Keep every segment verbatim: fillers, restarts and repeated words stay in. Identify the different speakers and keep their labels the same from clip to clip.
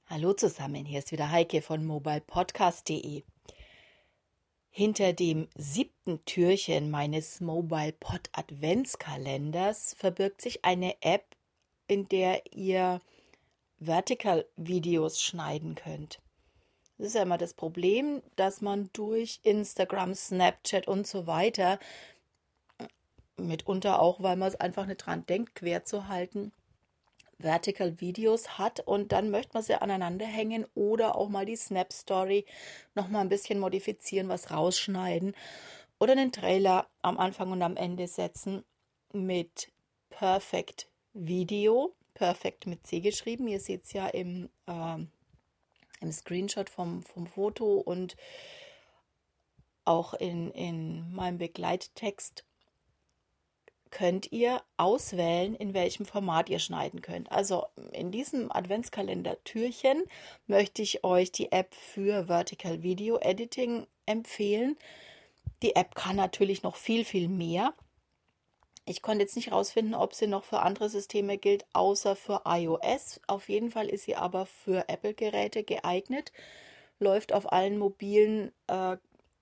Speaker 1: Hallo zusammen, hier ist wieder Heike von mobilepodcast punkt de. Hinter dem siebten Türchen meines MobilePod Adventskalenders verbirgt sich eine App, in der ihr Vertical-Videos schneiden könnt. Das ist ja immer das Problem, dass man durch Instagram, Snapchat und so weiter, mitunter auch, weil man es einfach nicht dran denkt, quer zu halten, Vertical Videos hat und dann möchte man sie aneinander hängen oder auch mal die Snap Story noch mal ein bisschen modifizieren, was rausschneiden oder einen Trailer am Anfang und am Ende setzen mit Perfect Video, Perfect mit C geschrieben. Ihr seht es ja im, äh, im Screenshot vom, vom Foto und auch in, in meinem Begleittext könnt ihr auswählen, in welchem Format ihr schneiden könnt. Also in diesem Adventskalender-Türchen möchte ich euch die App für Vertical Video Editing empfehlen. Die App kann natürlich noch viel, viel mehr. Ich konnte jetzt nicht herausfinden, ob sie noch für andere Systeme gilt, außer für iOS. Auf jeden Fall ist sie aber für Apple-Geräte geeignet. Läuft auf allen mobilen äh,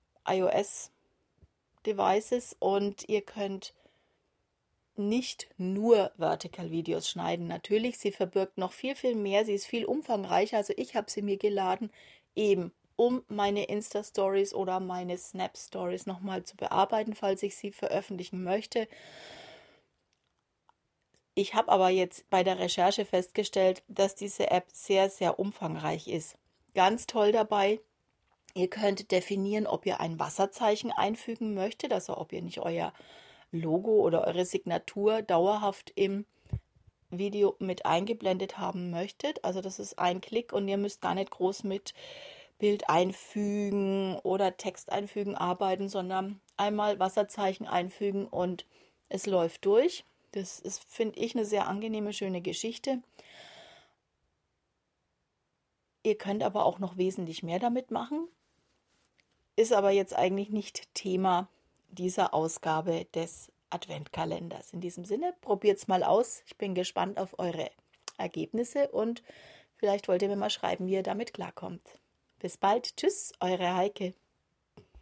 Speaker 1: iOS-Devices und ihr könnt nicht nur Vertical-Videos schneiden. Natürlich, sie verbirgt noch viel, viel mehr. Sie ist viel umfangreicher. Also ich habe sie mir geladen, eben um meine Insta-Stories oder meine Snap-Stories nochmal zu bearbeiten, falls ich sie veröffentlichen möchte. Ich habe aber jetzt bei der Recherche festgestellt, dass diese App sehr, sehr umfangreich ist. Ganz toll dabei, ihr könnt definieren, ob ihr ein Wasserzeichen einfügen möchtet, also ob ihr nicht euer Logo oder eure Signatur dauerhaft im Video mit eingeblendet haben möchtet. Also das ist ein Klick und ihr müsst gar nicht groß mit Bild einfügen oder Text einfügen arbeiten, sondern einmal Wasserzeichen einfügen und es läuft durch. Das ist, finde ich, eine sehr angenehme, schöne Geschichte. Ihr könnt aber auch noch wesentlich mehr damit machen. Ist aber jetzt eigentlich nicht Thema dieser Ausgabe des Adventkalenders. In diesem Sinne, probiert es mal aus. Ich bin gespannt auf eure Ergebnisse und vielleicht wollt ihr mir mal schreiben, wie ihr damit klarkommt. Bis bald. Tschüss, eure Heike.